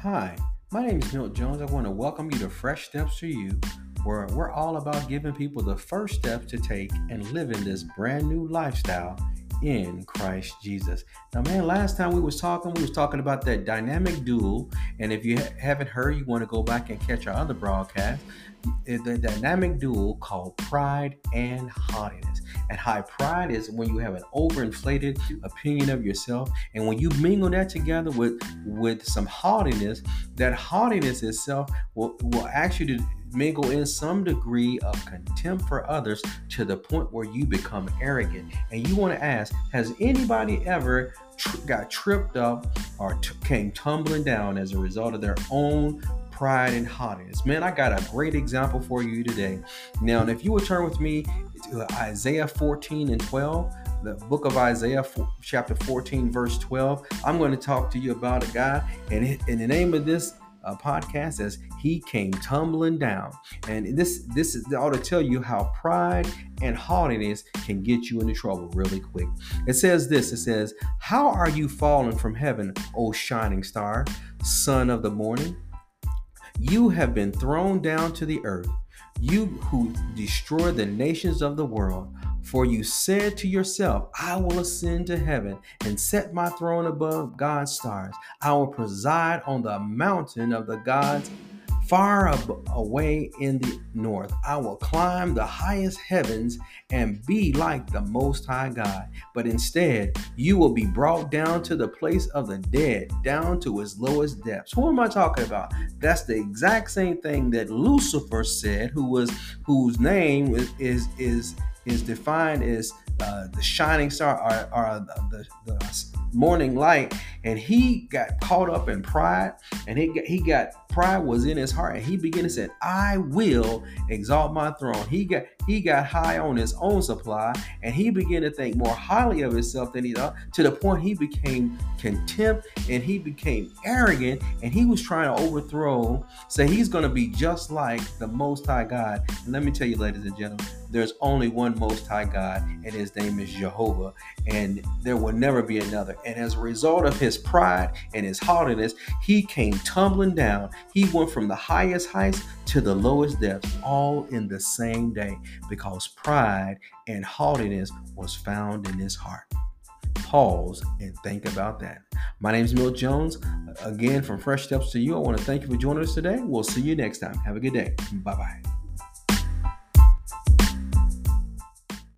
Hi, my name is Milt Jones. I want to welcome you to Fresh Steps to You, where we're all about giving people the first steps to take and living this brand new lifestyle in Christ Jesus. Now, man, last time we was talking about that dynamic duel. And if you haven't heard, you want to go back and catch our other broadcast. The dynamic duel called pride and haughtiness. And high pride is when you have an overinflated opinion of yourself, and when you mingle that together with some haughtiness, that haughtiness itself will actually mingle in some degree of contempt for others to the point where you become arrogant. And you want to ask, has anybody ever got tripped up or came tumbling down as a result of their own pride and haughtiness? Man, I got a great example for you today. Now, if you would turn with me to Isaiah 14 and 12, the book of Isaiah, chapter 14, verse 12, I'm going to talk to you about a guy, and the name of this podcast is He Came Tumbling Down. And this ought to tell you how pride and haughtiness can get you into trouble really quick. It says this, it says, "How are you fallen from heaven, O shining star, son of the morning? You have been thrown down to the earth, you who destroy the nations of the world. For you said to yourself, I will ascend to heaven and set my throne above God's stars. I will preside on the mountain of the gods far away in the north. I will climb the highest heavens and be like the Most High God. But instead, you will be brought down to the place of the dead, down to its lowest depths." Who am I talking about? That's the exact same thing that Lucifer said, whose name is defined as the shining star, or the morning light. And he got caught up in pride, and he got pride was in his heart, and he began to say, "I will exalt my throne." He got high on his own supply, and he began to think more highly of himself than he thought, to the point he became contempt and he became arrogant, and he was trying to overthrow, say he's going to be just like the Most High God. And let me tell you, ladies and gentlemen, there's only one Most High God, and his name is Jehovah, and there will never be another. And as a result of his pride and his haughtiness, he came tumbling down. He went from the highest heights to the lowest depths, all in the same day, because pride and haughtiness was found in his heart. Pause and think about that. My name is Milt Jones. Again, from Fresh Steps to You, I want to thank you for joining us today. We'll see you next time. Have a good day. Bye-bye.